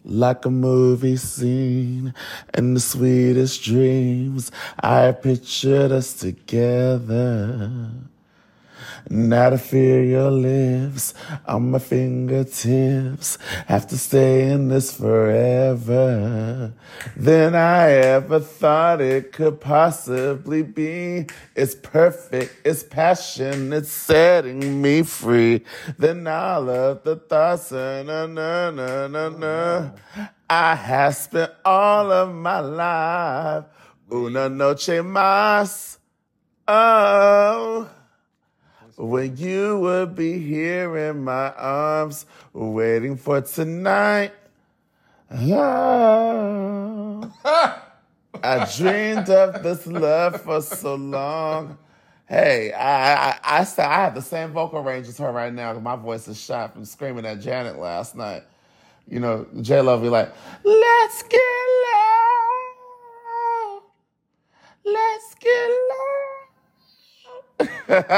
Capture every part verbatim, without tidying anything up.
Like a movie scene in the sweetest dreams, I pictured us together. Now to feel your lips on my fingertips, have to stay in this forever than I ever thought it could possibly be. It's perfect, it's passion, it's setting me free. Then all of the thoughts, na na na na na. I have spent all of my life, una noche más, oh, when you would be here in my arms, waiting for tonight. Oh, I dreamed of this love for so long. Hey, I I, I, I have the same vocal range as her right now. My voice is shot from screaming at Janet last night. You know, J-Lo be like, let's get low. Let's get low. When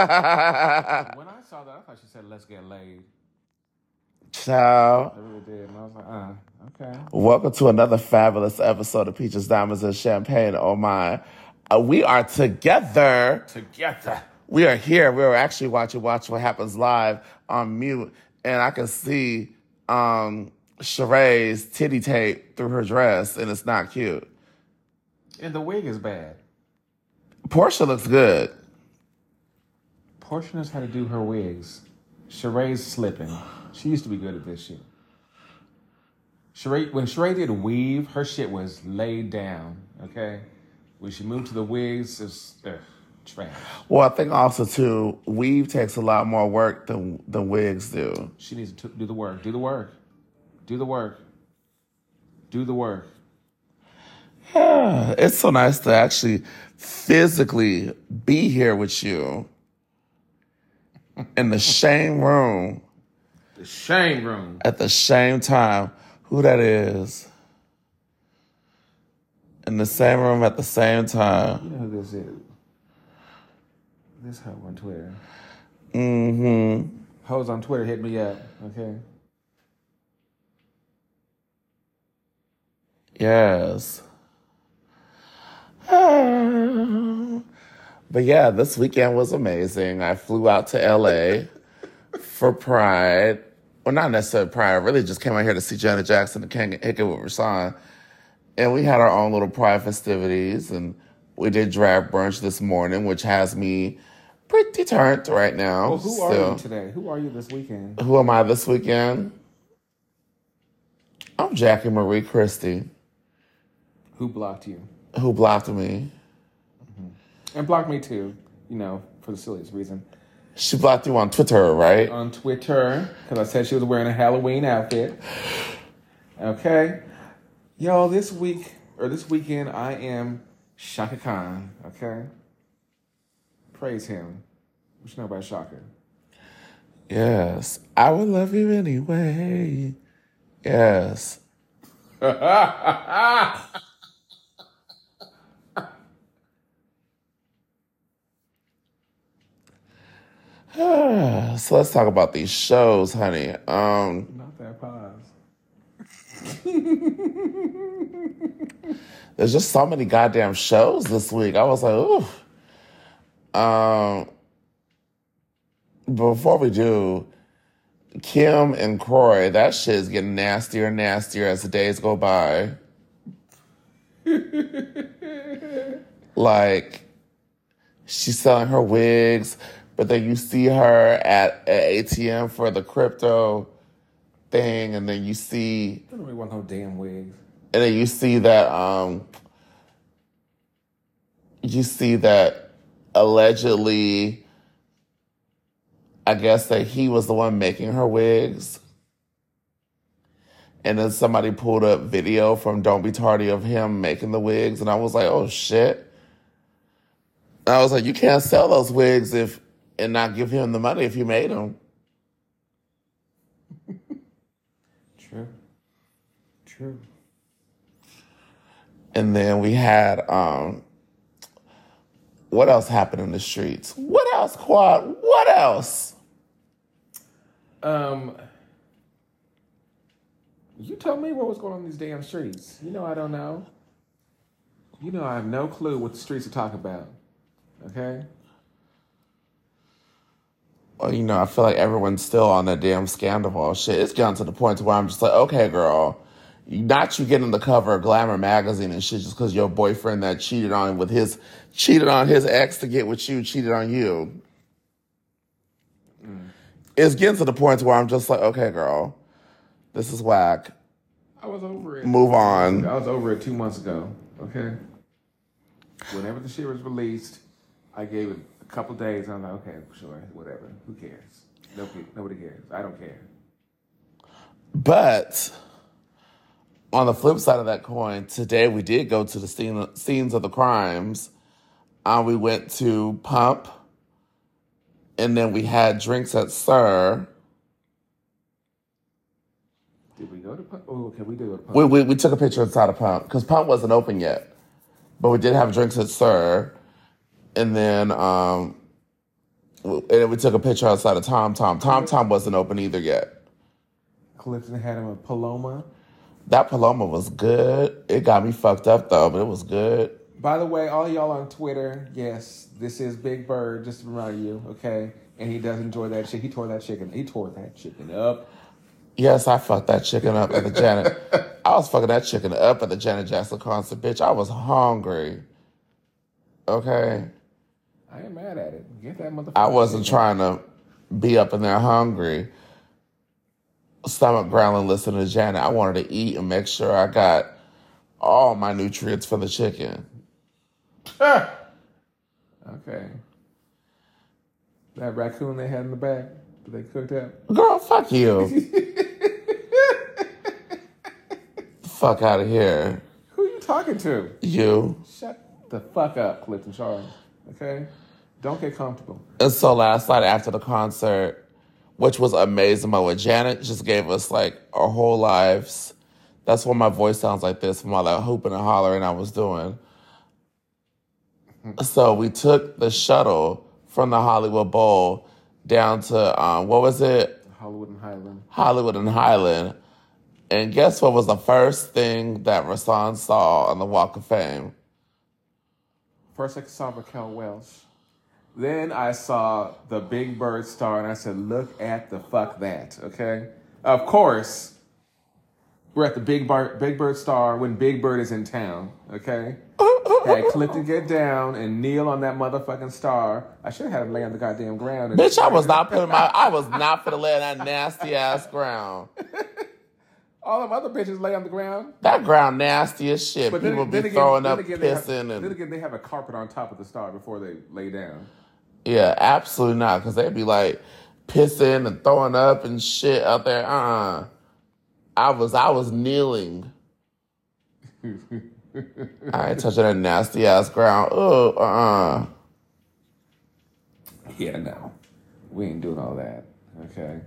I saw that, I thought she said, let's get laid. Ciao. I really did. And I was like, uh, okay. Welcome to another fabulous episode of Peaches, Diamonds, and Champagne. Oh, my. Uh, we are together. Together. We are here. We are actually watching Watch What Happens Live on mute. And I can see um, Sheree's titty tape through her dress, and it's not cute. And the wig is bad. Portia looks good. Portia knows how to do her wigs. Sheree's slipping. She used to be good at this shit. Sheree, when Sheree did weave, her shit was laid down, okay? When she moved to the wigs, it's ugh, trash. Well, I think also, too, weave takes a lot more work than, than wigs do. She needs to do the work. Do the work. Do the work. Do the work. Yeah, it's so nice to actually physically be here with you. In the same room. The shame room. At the same time. Who that is. In the same room at the same time. You know who this is. This hoe on Twitter. Mm-hmm. Hoes on Twitter hit me up, okay? Yes. But yeah, this weekend was amazing. I flew out to L A for Pride. Well, not necessarily Pride. I really just came out here to see Janet Jackson and King Hickey with Rasan. And we had our own little Pride festivities. And we did drag brunch this morning, which has me pretty turned right now. Well, who still. are you today? Who are you this weekend? Who am I this weekend? I'm Jackie Marie Christie. Who blocked you? Who blocked me? And blocked me too, you know, for the silliest reason. She blocked you on Twitter, right? On Twitter, because I said she was wearing a Halloween outfit. Okay. Yo, this week, or this weekend, I am Shaka Khan, okay? Praise him. What you know about Shaka? Yes. I would love you anyway. Yes. So let's talk about these shows, honey. Um, Not that pause. There's just so many goddamn shows this week. I was like, ooh. Um, before we do, Kim and Kroy, that shit is getting nastier and nastier as the days go by. Like, she's selling her wigs, but then you see her at an A T M for the crypto thing, and then you see... I don't really want no damn wigs. And then you see that... um, you see that allegedly... I guess that he was the one making her wigs. And then somebody pulled up video from Don't Be Tardy of him making the wigs. And I was like, oh, shit. And I was like, you can't sell those wigs if and not give him the money if you made them. True. True. And then we had, um, what else happened in the streets? What else, Quad? What else? Um, You tell me what was going on in these damn streets. You know I don't know. You know I have no clue what the streets are talking about. Okay? Well, you know, I feel like everyone's still on that damn Scandival shit. It's gotten to the point to where I'm just like, okay, girl, not you getting the cover of Glamour magazine and shit just because your boyfriend that cheated on with his cheated on his ex to get with you cheated on you. Mm. It's getting to the point to where I'm just like, okay, girl, this is whack. I was over it. Move on. I was over it two months ago. Okay. Whenever the shit was released, I gave it a couple days. I'm like, okay, sure, whatever. Who cares? Nobody, nobody cares. I don't care. But on the flip side of that coin, today we did go to the scene, scenes of the crimes. Uh, we went to Pump, and then we had drinks at Sir. Did we go to Pump? Oh, okay, we did go to Pump. We, we, we took a picture inside of Pump, because Pump wasn't open yet. But we did have drinks at Sir. And then, um, and then we took a picture outside of Tom Tom. Tom Tom wasn't open either yet. Clifton had him a Paloma. That Paloma was good. It got me fucked up, though, but it was good. By the way, all y'all on Twitter, yes, this is Big Bird, just to remind you, okay? And he does enjoy that shit. He tore that chicken. He tore that chicken up. Yes, I fucked that chicken up at the Janet. I was fucking that chicken up at the Janet Jackson concert, bitch. I was hungry. Okay? I ain't mad at it. Get that motherfucker. I wasn't trying to be up in there hungry, stomach growling, listening to Janet. I wanted to eat and make sure I got all my nutrients for the chicken. Okay. That raccoon they had in the back that they cooked up? Girl, fuck you. Fuck out of here. Who are you talking to? You. Shut the fuck up, Clifton Charles. Okay? Don't get comfortable. And so last night after the concert, which was amazing, but what Janet just gave us like our whole lives. That's why my voice sounds like this from all that hooping and hollering I was doing. So we took the shuttle from the Hollywood Bowl down to, um, what was it? Hollywood and Highland. Hollywood and Highland. And guess what was the first thing that Rasan saw on the Walk of Fame? First I saw Raquel Welch. Then I saw the Big Bird star, and I said, look at the fuck that, okay? Of course, we're at the Big Bird, Big Bird star when Big Bird is in town, okay? Had Clifton get down and kneel on that motherfucking star. I should have had him lay on the goddamn ground. And Bitch, I was not putting my, I was not finna lay on that nasty ass ground. All them other bitches lay on the ground. That ground nasty as shit. But People then, be then again, throwing then up, again, pissing. They have, and then again, they have a carpet on top of the star before they lay down. Yeah, absolutely not. Because they'd be like pissing and throwing up and shit out there. Uh-uh. I was, I was kneeling. I ain't touching that nasty ass ground. Oh, uh-uh. Yeah, no. We ain't doing all that. Okay.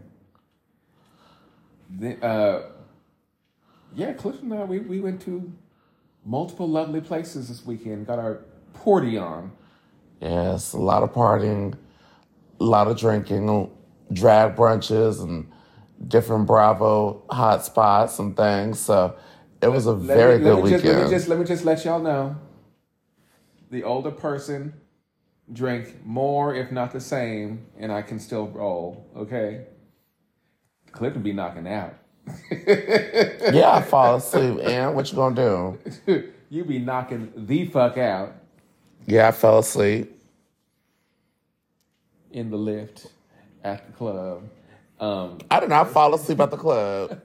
Then, uh, yeah, Clifton and I, we, we went to multiple lovely places this weekend. Got our party on. Yes, a lot of partying, a lot of drinking, drag brunches, and different Bravo hot spots and things. So it was a let very me, good let me weekend. Just, let, me just, let me just let y'all know. The older person drank more, if not the same, and I can still roll, okay? Clifton be knocking out. Yeah, I fall asleep. And what you gonna do? You be knocking the fuck out. Yeah, I fell asleep. In the lift at the club. Um, I did not fall asleep at the club.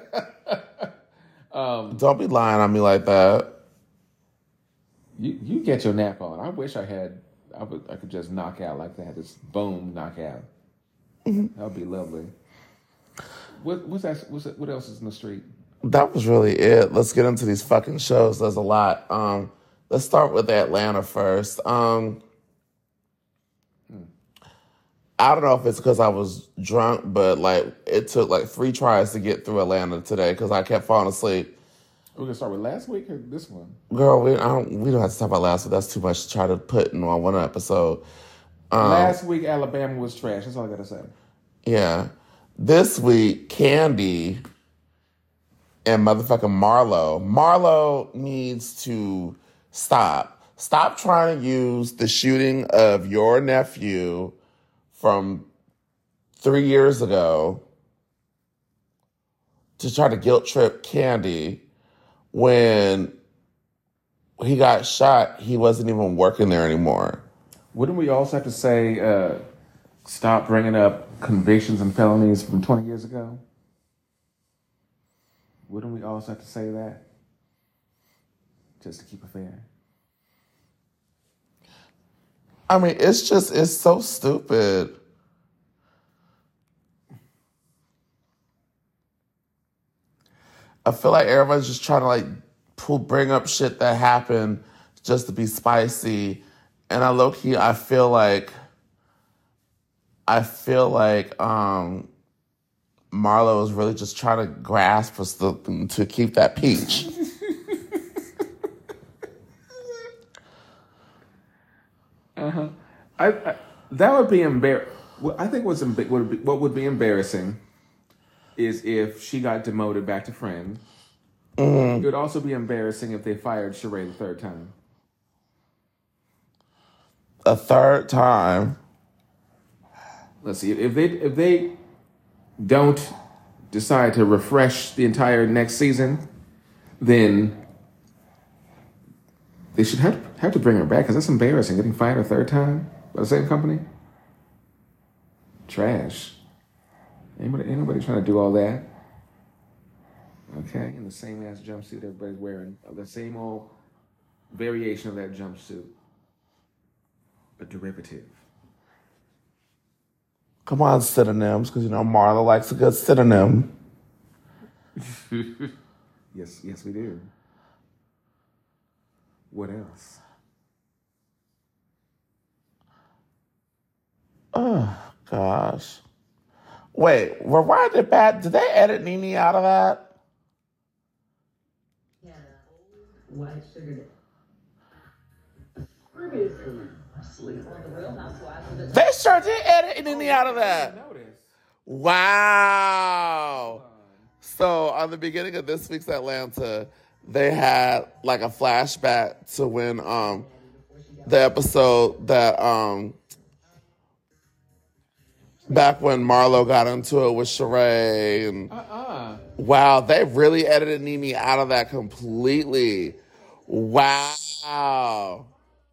um, Don't be lying on me like that. You you get your nap on. I wish I had. I would. I could just knock out like that. Just boom, knock out. Mm-hmm. That would be lovely. What what's that? What's that, what else is in the street? That was really it. Let's get into these fucking shows. There's a lot. Um, let's start with Atlanta first. Um, hmm. I don't know if it's because I was drunk, but like it took like three tries to get through Atlanta today because I kept falling asleep. We're gonna start with last week or this one? Girl, we I don't we don't have to talk about last week. That's too much to try to put in on one episode. Um, last week Alabama was trash. That's all I gotta say. Yeah. This week, Candy and motherfucking Marlo. Marlo needs to stop. Stop trying to use the shooting of your nephew from three years ago to try to guilt trip Kandi when he got shot. He wasn't even working there anymore. Wouldn't we also have to say, uh, stop bringing up convictions and felonies from twenty years ago? Wouldn't we also have to say that? Just to keep it fair. I mean, it's just, it's so stupid. I feel like everybody's just trying to like pull, bring up shit that happened just to be spicy. And I low key, I feel like, I feel like um, Marlo is really just trying to grasp for something to keep that peach. uh-huh. I, I that would be embar. I think what's emb- would be, what would be embarrassing is if she got demoted back to friend. Mm. It would also be embarrassing if they fired Sheree the third time. A third time. Let's see if they if they don't decide to refresh the entire next season, then they should have have to bring her back because that's embarrassing. Getting fired a third time by the same company. Trash. Anybody, ain't nobody trying to do all that. Okay, in the same ass jumpsuit everybody's wearing, the same old variation of that jumpsuit, a derivative. Come on, synonyms, because you know Marla likes a good synonym. yes, yes, we do. What else? Oh gosh. Wait, well, why did bad? Did they edit Nene out of that? Yeah, white sugar. They sure did edit Nene out of that. Wow. So on the beginning of this week's Atlanta, they had like a flashback to when um the episode that um. back when Marlo got into it with Sheree. And uh-uh. Wow, they really edited Nene out of that completely. Wow.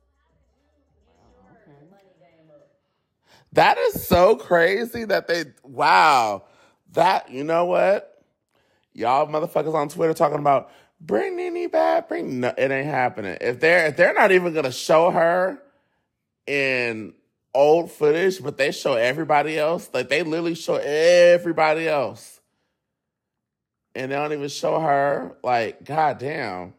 That is so crazy that they, wow. That, you know what? Y'all motherfuckers on Twitter talking about, bring Nene back, bring, no, it ain't happening. If they're, if they're not even going to show her in old footage, but they show everybody else. Like, they literally show everybody else. And they don't even show her. Like, goddamn.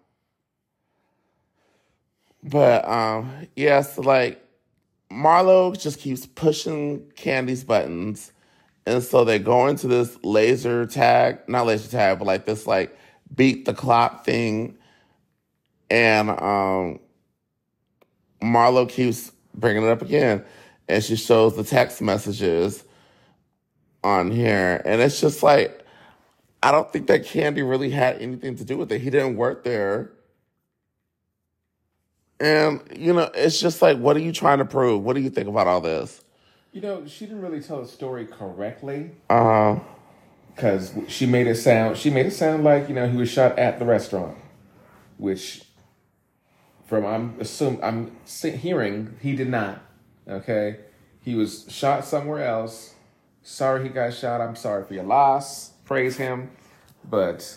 But, um, yes, yeah, so like, Marlo just keeps pushing Kandi's buttons. And so they go into this laser tag, not laser tag, but like this, like, beat the clock thing. And um, Marlo keeps bringing it up again. And she shows the text messages on here. And it's just like, I don't think that Kandi really had anything to do with it. He didn't work there. And, you know, it's just like, what are you trying to prove? What do you think about all this? You know, she didn't really tell the story correctly. Uh-huh. Because she made it sound, she made it sound like, you know, he was shot at the restaurant. Which, from, I'm assuming, I'm hearing, he did not. Okay? He was shot somewhere else. Sorry he got shot. I'm sorry for your loss. Praise him. But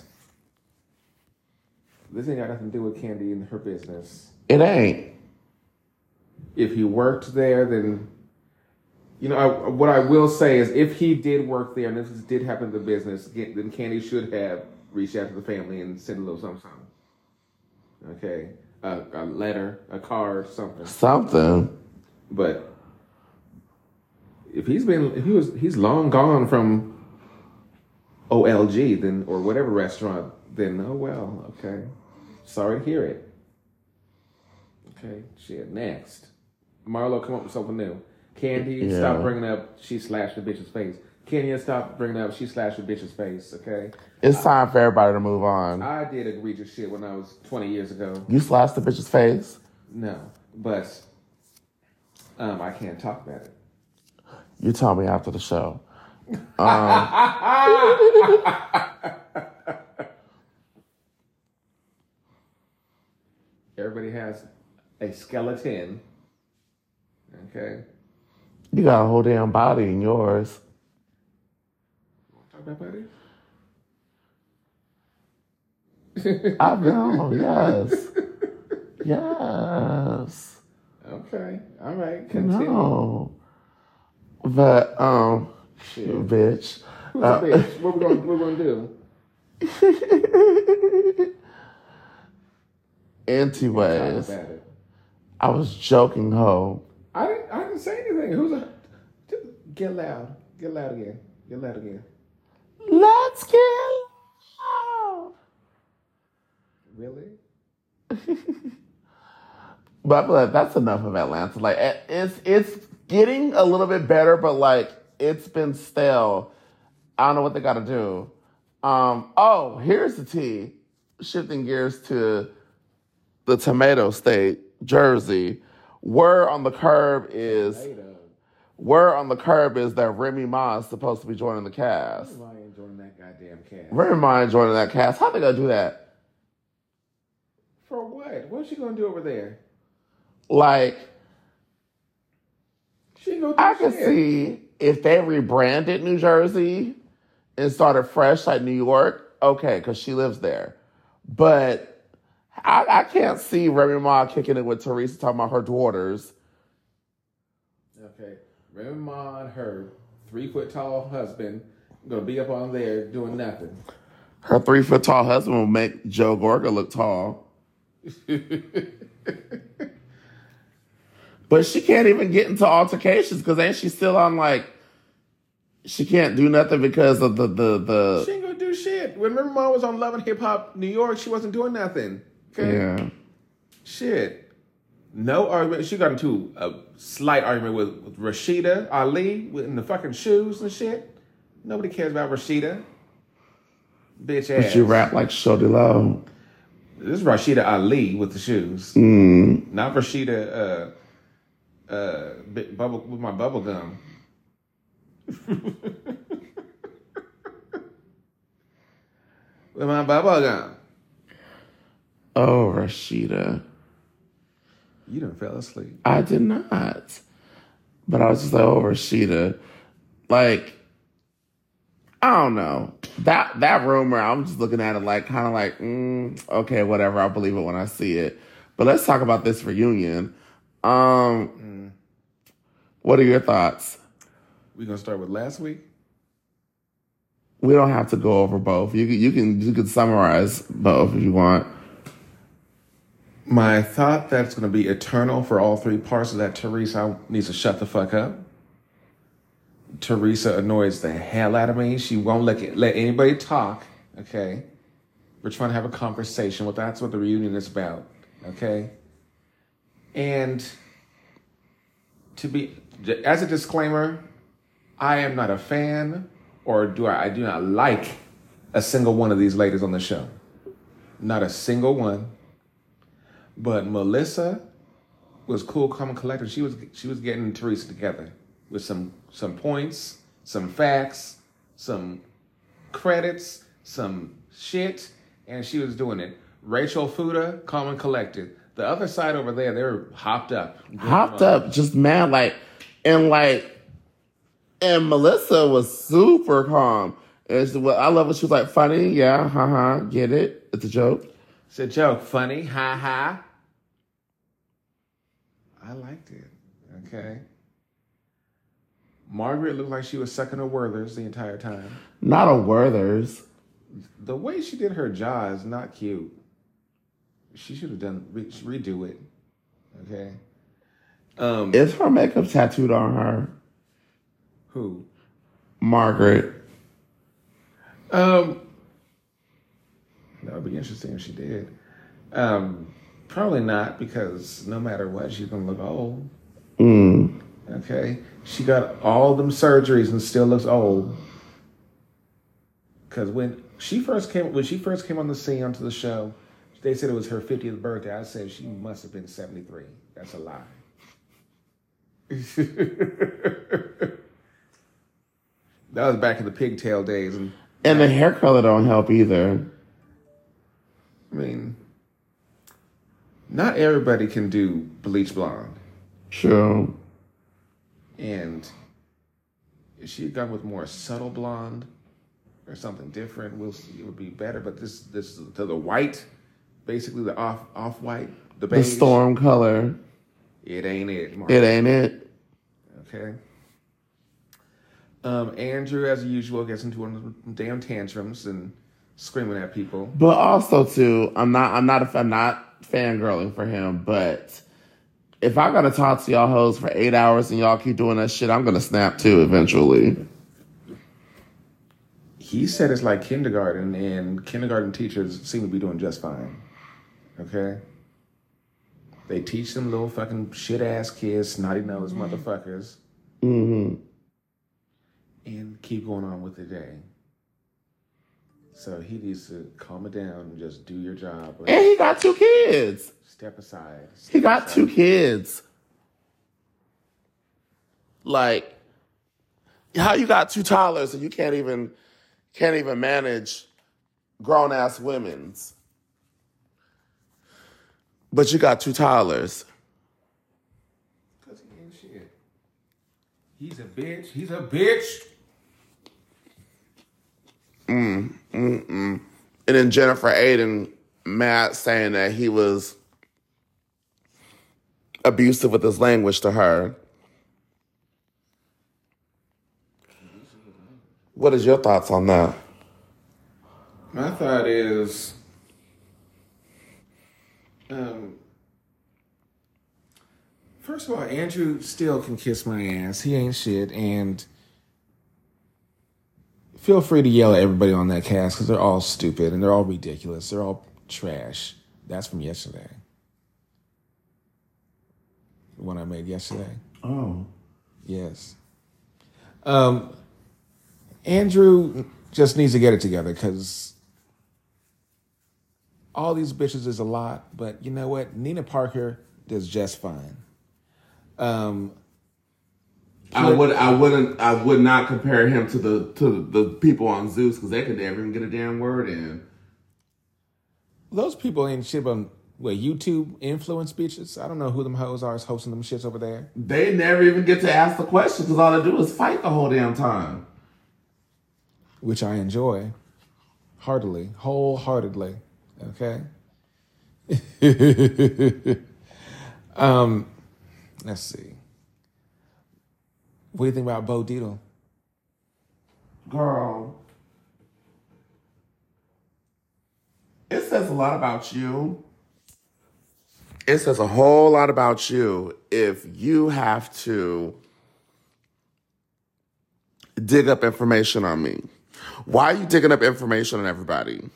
this ain't got nothing to do with Kandi and her business. It ain't. If he worked there, then, you know, I, what I will say is if he did work there and this did happen to the business, then Kandi should have reached out to the family and sent a little something, something. Okay? A, a letter, a card, something. Something. But if he's been, if he was, he's long gone from O L G, then, or whatever restaurant, then, oh well, okay. Sorry to hear it. Okay, shit, next. Marlo, come up with something new. Kandi, yeah. Stop bringing up, she slashed the bitch's face. Kenya, stop bringing up she slashed your bitch's face, okay? It's time for everybody to move on. I did egregious shit when I was twenty years ago. You slashed the bitch's face? No, but um, I can't talk about it. You tell me after the show. Um, Everybody has a skeleton, okay? You got a whole damn body in yours. Talk about bodies? I know, yes. Yes. Okay, all right, continue. No. But, um, Shit. bitch. Who's Uh, a bitch? What we gonna, what we gonna do? Anyways, Talk about it. I was joking, ho. I didn't, I didn't say anything. Who's a... Get loud. Get loud again. Get loud again. Let's get loud. Really? But I feel like that's enough of Atlanta. Like, it- it's it's getting a little bit better, but like it's been stale. I don't know what they got to do. Um. Oh, here's the tea. Shifting gears to the tomato state, Jersey. Word on the curb is Later. word on the curb is that Remy Ma is supposed to be joining the cast. Why ain't joining that goddamn cast? Remy Ma ain't joining that cast. How they gonna do that? For what? What's she gonna do over there? Like, She ain't gonna do I can shit. see if they rebranded New Jersey and started fresh like New York, okay, because she lives there. But I, I can't see Remy Ma kicking it with Teresa talking about her daughters. Okay. Remy Ma and her three foot tall husband gonna be up on there doing nothing. Her three foot tall husband will make Joe Gorga look tall. But she can't even get into altercations because ain't she still on like she can't do nothing because of the the the She ain't gonna do shit. When Remy Ma was on Love and Hip Hop New York, she wasn't doing nothing. Okay. yeah. Shit. No argument. She got into a slight argument with, with Rashida Ali in the fucking shoes and shit. Nobody cares about Rashida. Bitch ass. But you rap like Shorty Low. This is Rashida Ali with the shoes. Mm. Not Rashida uh, uh, bit bubble with my bubble gum. With my bubble gum. Oh, Rashida. You done fell asleep. I did not. But I was just like, oh, Rashida. Like, I don't know. That that rumor, I'm just looking at it like, kind of like, mm, okay, whatever. I'll believe it when I see it. But let's talk about this reunion. Um, Mm. What are your thoughts? We gonna start with last week? We don't have to go over both. You can you can you can summarize both if you want. My thought that's gonna be eternal for all three parts is that Teresa needs to shut the fuck up. Teresa annoys the hell out of me. She won't let let anybody talk. Okay, we're trying to have a conversation. Well, that's what the reunion is about. Okay, and to be as a disclaimer, I am not a fan, or do I? I do not like a single one of these ladies on the show. Not a single one. But Melissa was cool, calm, and collected. She was she was getting Teresa together with some some points, some facts, some credits, some shit, and she was doing it. Rachel Fuda, calm and collected. The other side over there, they were hopped up. Hopped up, just mad, like, and like, and Melissa was super calm. And she, well, I love it. She was like, funny, yeah, haha, get it. It's a joke. It's a joke, funny, ha ha. I liked it. Okay. Margaret looked like she was sucking her Werther's the entire time. Not a Werther's. The way she did her jaw is not cute. She should have done re- redo it. Okay. Um, Is her makeup tattooed on her? who? Margaret. Um, that would be interesting if she did. Um, probably not, because no matter what, she's gonna look old. Mm. Okay, she got all them surgeries and still looks old. Because when she first came, when she first came on the scene onto the show, they said it was her fiftieth birthday. I said she must have been seventy-three. That's a lie. That was back in the pigtail days, and and the hair color don't help either. I mean, not everybody can do bleach blonde. True. And if she had gone with more subtle blonde or something different, we'll see, it would be better. But this, this to the white, basically the off off white, the beige, the storm color. It ain't it. Mark. It ain't it. Okay. Um, Andrew, as usual, gets into one of the damn tantrums and screaming at people. But also, too, I'm not, I'm not, a, I'm not fangirling for him. But if I gotta talk to y'all hoes for eight hours and y'all keep doing that shit, I'm gonna snap too eventually. He said it's like kindergarten, and kindergarten teachers seem to be doing just fine. Okay. They teach them little fucking shit ass kids, snotty nosed motherfuckers. Mm-hmm. And keep going on with the day. So he needs to calm it down and just do your job. And he got two kids. Step aside. Step he got aside. two kids. Like, how you got two toddlers and you can't even can't even manage grown ass women's, but you got two toddlers. Cause he ain't shit. He's a bitch. He's a bitch. Mm, mm, mm. And then Jennifer Aiden, Matt saying that he was abusive with his language to her. What is your thoughts on that? My thought is, um, first of all, Andrew still can kiss my ass. He ain't shit, and feel free to yell at everybody on that cast because they're all stupid and they're all ridiculous. They're all trash. That's from yesterday. The one I made yesterday. Oh. Yes. Um, Andrew just needs to get it together because all these bitches is a lot, but you know what? Nina Parker does just fine. Um, I would, I wouldn't, I would not compare him to the to the people on Zeus because they could never even get a damn word in. Those people ain't shit on what YouTube influence bitches. I don't know who them hoes are hosting them shits over there. They never even get to ask the question because all they do is fight the whole damn time, which I enjoy heartily, wholeheartedly. Okay. um, let's see. What do you think about Bo Dietl? Girl, it says a lot about you. It says a whole lot about you if you have to dig up information on me. Why are you digging up information on everybody?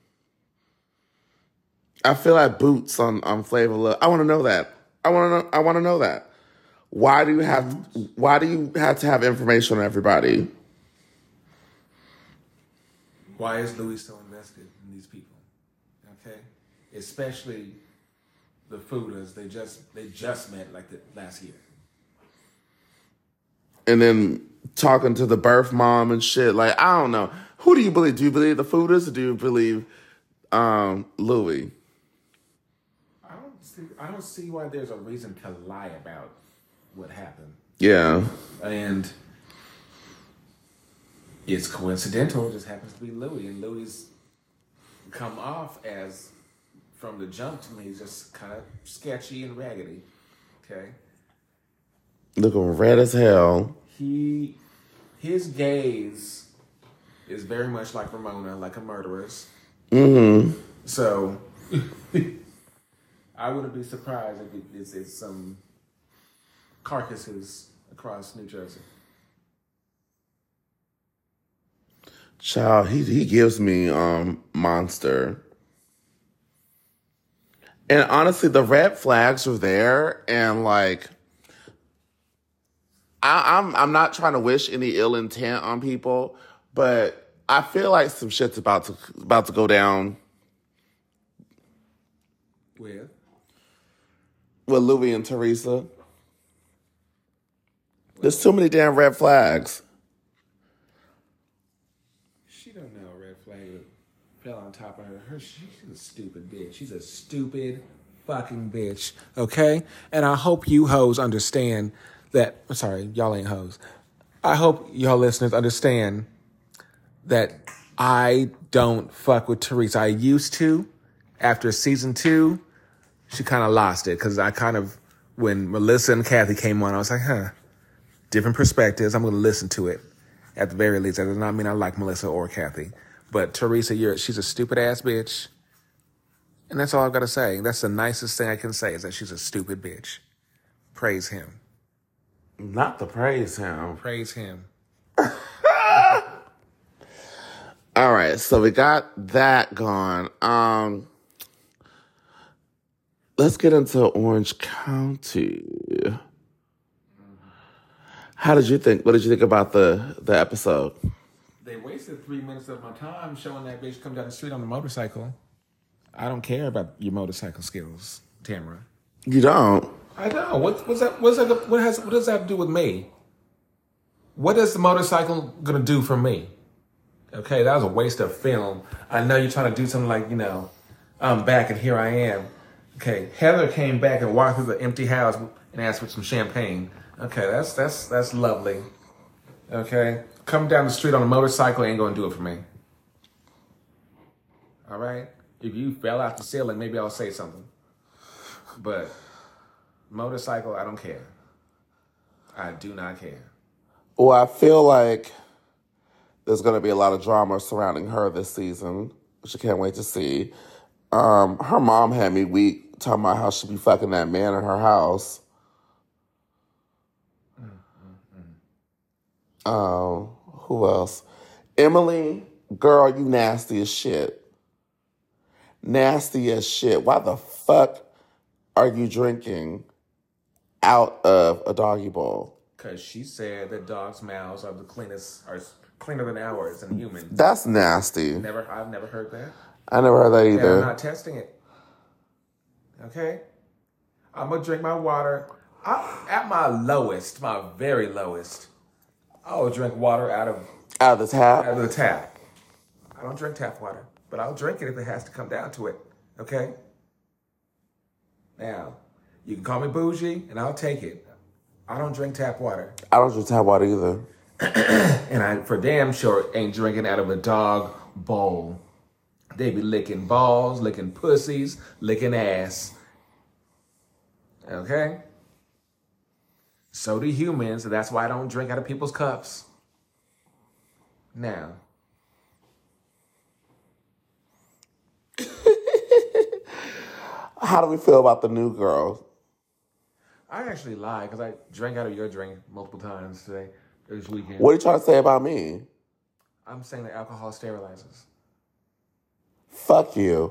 I feel like boots on, on Flavor Love. I want to know that. I want to know. I want to know that. Why do you have? Why do you have to have information on everybody? Why is Louis so invested in these people? Okay, especially the Fudas. They just they just met like the last year. And then talking to the birth mom and shit. Like, I don't know. Who do you believe? Do you believe the Fudas or do you believe um, Louis? I don't see. I don't see why there's a reason to lie about what happened. Yeah. And it's coincidental. It just happens to be Louis. And Louis come off as, from the jump to me, he's just kind of sketchy and raggedy. Okay? Looking red as hell. He, his gaze is very much like Ramona, like a murderer's. Mm-hmm. So, I wouldn't be surprised if it, it's, it's some carcasses across New Jersey. Child, he he gives me um Monster. And honestly, the red flags are there, and like I, I'm I'm not trying to wish any ill intent on people, but I feel like some shit's about to about to go down With? with Louis and Teresa. There's too many damn red flags. She don't know a red flag fell on top of her. Her she's a stupid bitch. She's a stupid fucking bitch. Okay? And I hope you hoes understand that. Sorry, y'all ain't hoes. I hope y'all listeners understand that I don't fuck with Teresa. I used to. After season two, she kind of lost it because I kind of, when Melissa and Kathy came on, I was like, huh, different perspectives. I'm going to listen to it. At the very least, that does not mean I like Melissa or Kathy. But Teresa, you're, she's a stupid ass bitch. And that's all I've got to say. That's the nicest thing I can say is that she's a stupid bitch. Praise him. Not to praise him. Praise him. All right, so we got that gone. Um, let's get into Orange County. How did you think? What did you think about the, the episode? They wasted three minutes of my time showing that bitch come down the street on a motorcycle. I don't care about your motorcycle skills, Tamara. You don't? I know. What, what's that? What's that? What has? What does that have to do with me? What is the motorcycle gonna do for me? Okay, that was a waste of film. I know you're trying to do something like, you know, I'm back and here I am. Okay, Heather came back and walked through the empty house and asked for some champagne. Okay, that's that's that's lovely. Okay, coming down the street on a motorcycle ain't gonna do it for me. All right, if you fell out the ceiling, maybe I'll say something. But motorcycle, I don't care. I do not care. Well, I feel like there's going to be a lot of drama surrounding her this season, which I can't wait to see. Um, her mom had me weak, talking about how she be fucking that man in her house. Mm-hmm. Um, who else? Emily, girl, you nasty as shit. Nasty as shit. Why the fuck are you drinking out of a doggy bowl? Because she said that dogs' mouths are the cleanest, are cleaner than ours and humans. That's nasty. Never, I've never heard that. I never heard that And either. I'm not testing it. Okay? I'm going to drink my water. I, at my lowest, my very lowest, I will drink water out of, Out of the tap? out of the tap. I don't drink tap water, but I'll drink it if it has to come down to it. Okay? Now, you can call me bougie, and I'll take it. I don't drink tap water. I don't drink tap water either. And I, for damn sure, ain't drinking out of a dog bowl. They be licking balls, licking pussies, licking ass. Okay? So do humans, so that's why I don't drink out of people's cups. Now. How do we feel about the new girl? I actually lied because I drank out of your drink multiple times today, this weekend. What are you trying to say about me? I'm saying that alcohol sterilizes. Fuck you.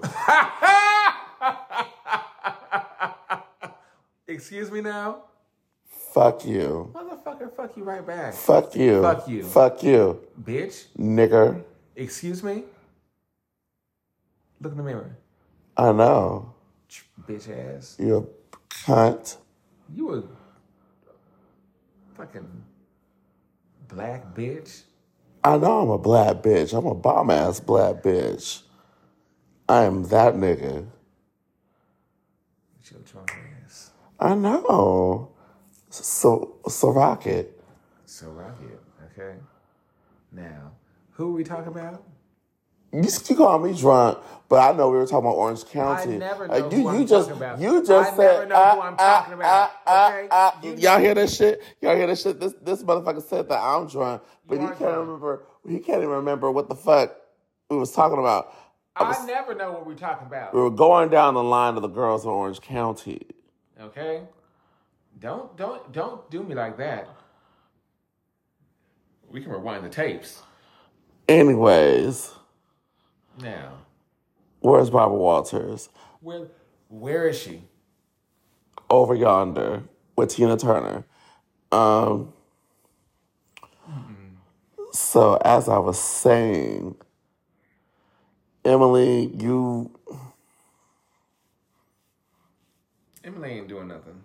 Excuse me now? Fuck you. Motherfucker, fuck you right back. Fuck you. Fuck you. Fuck you. Bitch. Nigger. Excuse me? Look in the mirror. I know. Bitch ass. You're a cunt. You a fucking black bitch. I know I'm a black bitch. I'm a bomb-ass black bitch. I am that nigga. With your drunk ass. I know. So, so rock it. So rock it, okay? Now, who are we talking about? You, you call me drunk, but I know we were talking about Orange County. I never know Uh, who you, I'm you just, talking about. You just I said, never know who I'm talking uh, about, uh, okay? uh, uh, You y'all know- hear this shit? Y'all hear this shit? This this motherfucker said that I'm drunk, but You he are can't drunk. remember. He can't even remember what the fuck we was talking about. I was- I never know what we're talking about, we were going down the line of the girls in Orange County. okay? Don't, don't, don't do me like that. We can rewind the tapes. Anyways, Now, where's Barbara Walters? where, where is she? Over yonder with Tina Turner. Um, So as I was saying, Emily, you Emily ain't doing nothing.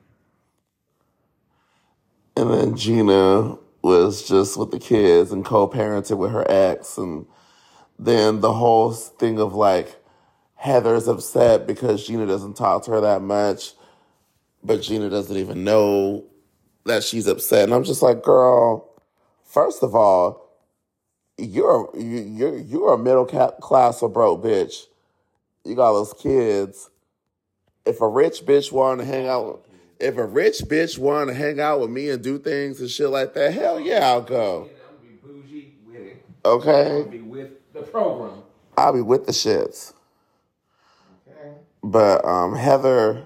and then Gina was just with the kids and co-parented with her ex, and then the whole thing of like Heather's upset because Gina doesn't talk to her that much, but Gina doesn't even know that she's upset. And I'm just like, girl, first of all, you're you- you're you're a middle ca- class or broke bitch. You got those kids. If a rich bitch wanted to hang out, if a rich bitch wanted to hang out with me and do things and shit like that, hell yeah, I'll go. I'm gonna be bougie with it. Okay, I'm gonna be with the program. I'll be with the shits. Okay. But um, Heather,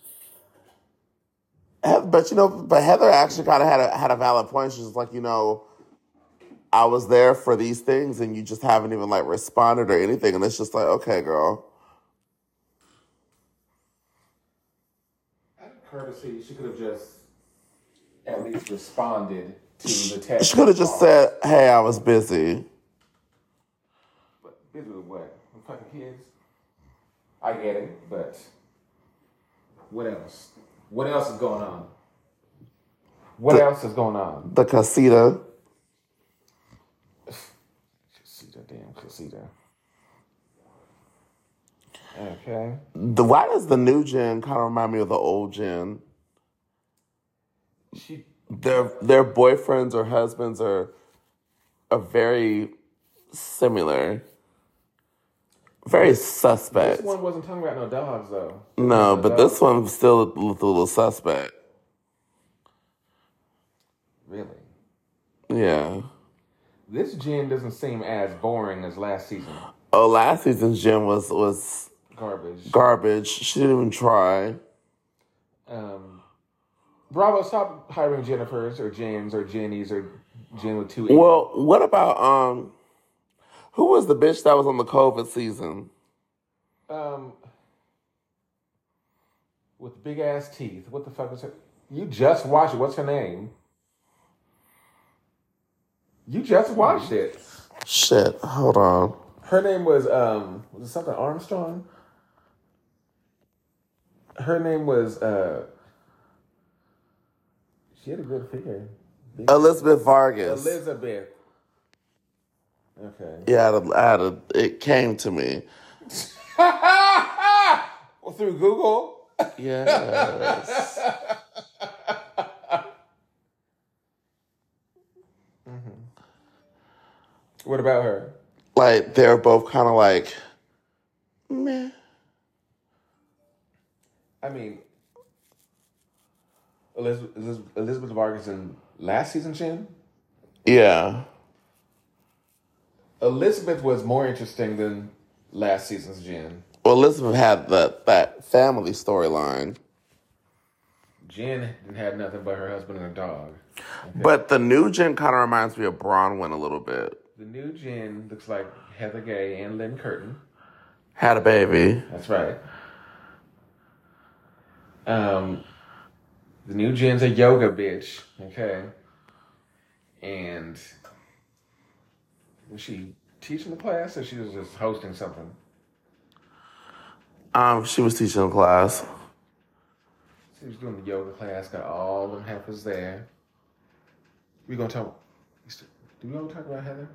Heather, but you know, but Heather actually kind of had a had a valid point. She was like, you know, I was there for these things, and you just haven't even like responded or anything, and it's just like, okay, girl. Out of courtesy, she could have just at least responded to the text. She could have just said, hey, I was busy. But busy with what? With fucking kids? I get it, but what else? What else is going on? What The- else is going on? The casita. Casita, damn casita. Okay. The why does the new gen kind of remind me of the old gen? She Their their boyfriends or husbands are are very similar. Very suspect. This one wasn't talking about no dogs though. No, No but dogs. this one's still a little, little suspect. Really? Yeah. This gen doesn't seem as boring as last season. Oh, last season's gen was was Garbage. garbage. She didn't even try. Um, Bravo, stop hiring Jennifers or Jens or Jennies or Jen with two E's. Well, what about um who was the bitch that was on the COVID season? Um, with big ass teeth. What the fuck is her? You just watched it. What's her name? You just watched it. Shit, hold on. Her name was um was it something Armstrong? Her name was uh she had a good figure. Big- Elizabeth Vargas. Elizabeth. Okay. Yeah, I had, a, I had a, it came to me. Well, through Google. Yes. What about her? Like, they're both kind of like, meh. I mean, Elizabeth, Elizabeth, Elizabeth Vargas in last season's Jen? Yeah. Elizabeth was more interesting than last season's Jen. Well, Elizabeth had that, that family storyline. Jen didn't have nothing but her husband and a dog. But the new Jen kind of reminds me of Bronwyn a little bit. The new Jen looks like Heather Gay and Lynn Curtin. Had a baby. That's right. Um, the new Jen's a yoga bitch, okay? And was she teaching the class or she was just hosting something? Um, she was teaching a class. She was doing the yoga class, got all them heifers there. We gonna talk, do we want to talk about Heather?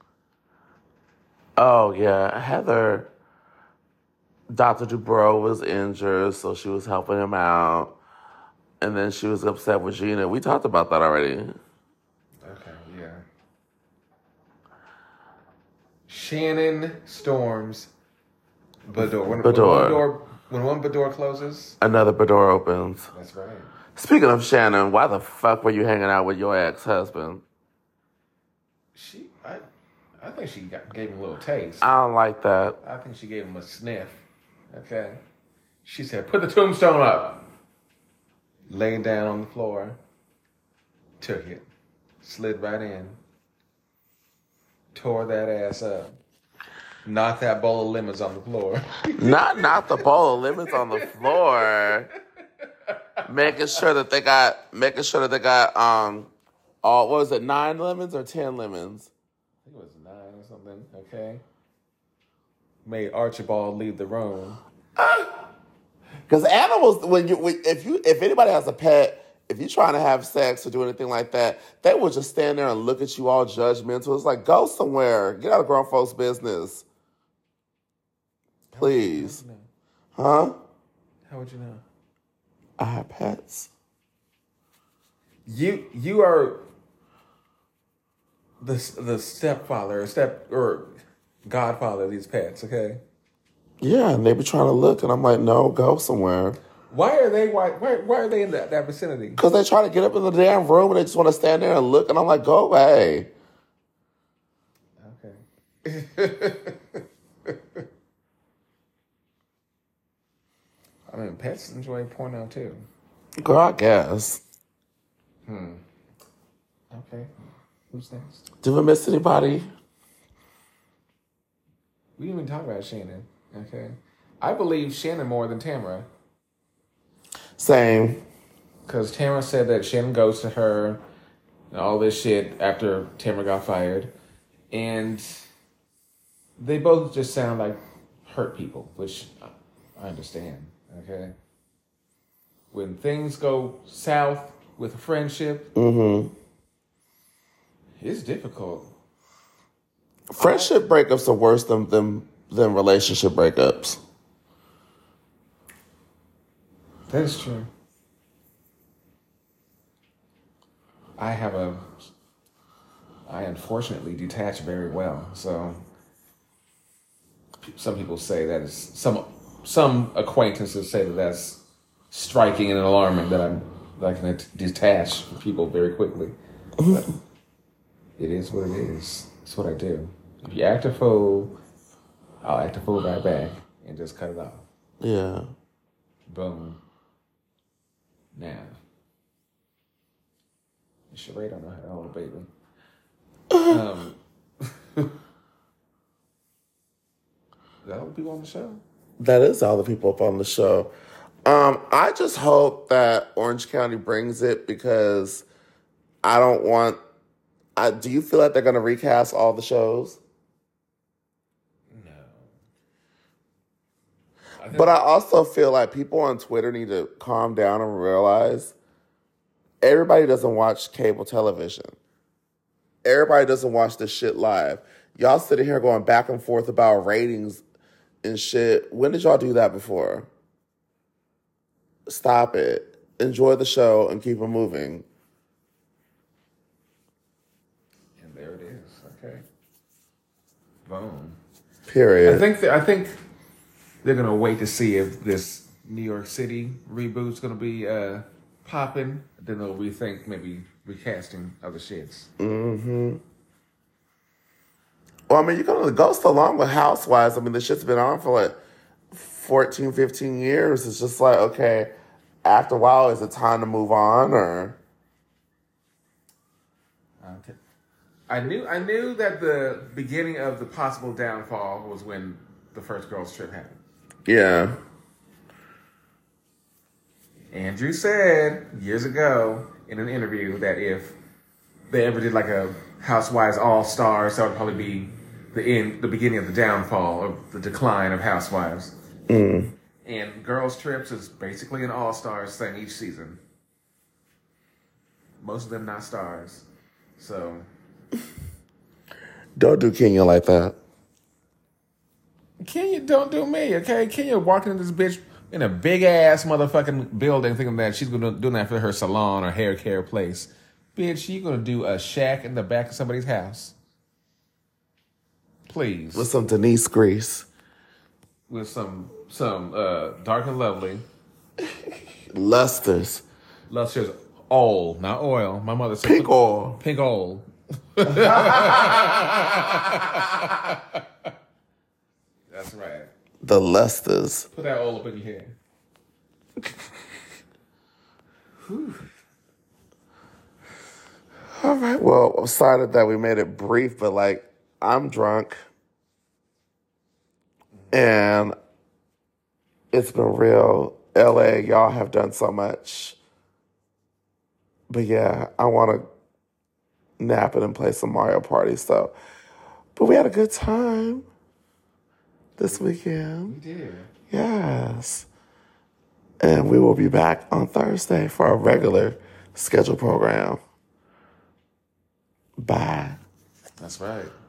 Oh, yeah. Heather, Doctor Dubrow was injured, so she was helping him out. And then she was upset with Gina. We talked about that already. Okay, yeah. Shannon Storms Bador. When, Bador. When one door, when one Bador closes, Another door opens. that's right. Speaking of Shannon, why the fuck were you hanging out with your ex-husband? She, I, I think she got, gave him a little taste. I don't like that. I think she gave him a sniff. Okay. She said, "Put the tombstone up." Laid down on the floor. Took it. Slid right in. Tore that ass up. Knocked that bowl of lemons on the floor. Not not the bowl of lemons on the floor. Making sure that they got making sure that they got um all what was it, nine lemons or ten lemons? okay, made Archibald leave the room. Because animals, when you, when, if you, if anybody has a pet, if you're trying to have sex or do anything like that, they will just stand there and look at you all judgmental. It's like, go somewhere, get out of grown folks' business, please. How would you know? Huh? How would you know? I have pets. You you are the the stepfather, step or godfather of these pets, okay? Yeah, and they be trying to look, and I'm like, no, go somewhere. Why are they why why, why are they in that, that vicinity? Because they try to get up in the damn room, and they just want to stand there and look, and I'm like, go away. Okay. I mean, pets enjoy porno too. Girl, I guess. Hmm. Okay. Who's next? Did we miss anybody? We didn't even talk about Shannon. Okay. I believe Shannon more than Tamara. Same. Because Tamara said that Shannon goes to her and all this shit after Tamara got fired. And they both just sound like hurt people, which I understand. Okay. When things go south with a friendship, Mm-hmm. it's difficult. Friendship breakups are worse than, than, than relationship breakups. That is true. I have a... I unfortunately detach very well, so... Some people say that is... Some some acquaintances say that that's striking and alarming, that I'm that I can detach from people very quickly. But it is what it is. It's what I do. If you act a fool, I'll act a fool right back and just cut it off. Yeah. Boom. Now. Sheree don't know how to hold a baby. Um, is that all the people on the show? That is all the people up on the show. Um, I just hope that Orange County brings it because I don't want... I, do you feel like they're going to recast all the shows? No. I But I also feel like people on Twitter need to calm down and realize everybody doesn't watch cable television. Everybody doesn't watch this shit live. Y'all sitting here going back and forth about ratings and shit. When did y'all do that before? Stop it. Enjoy the show and keep it moving. And there it is. Okay. Boom. Period. I think th- I think they're gonna wait to see if this New York City reboot's gonna be uh, popping. Then they'll rethink maybe recasting other shits. Mm-hmm. Well, I mean, you're going to go so long with Housewives. I mean, the shit's been on for like fourteen, fifteen years. It's just like, okay, after a while, is it time to move on or? Okay. I knew I knew that the beginning of the possible downfall was when the first girls' trip happened. Yeah. Andrew said years ago in an interview that if they ever did like a Housewives All Stars, that would probably be the end, the beginning of the downfall of the decline of Housewives. Mm. And Girls Trips is basically an All Stars thing each season. Most of them not stars, so Don't do Kenya like that. Kenya, don't do me, okay? Kenya walking in this bitch in a big ass motherfucking building thinking that she's gonna do that for her salon or hair care place. Bitch, you gonna do a shack in the back of somebody's house. Please. With some Denise grease. With some some uh, Dark and Lovely. Lusters. Lustrous oil, not oil. My mother said Pink oil. Pink oil. That's right. The Lusters. Put that oil up in your hair. All right. Well, I'm sorry that we made it brief, but like, I'm drunk. And it's been real. L A, y'all have done so much. But yeah, I want to nap it and play some Mario Party. So But we had a good time this weekend. We did. Yes. And we will be back on Thursday for our regular scheduled program. Bye. That's right.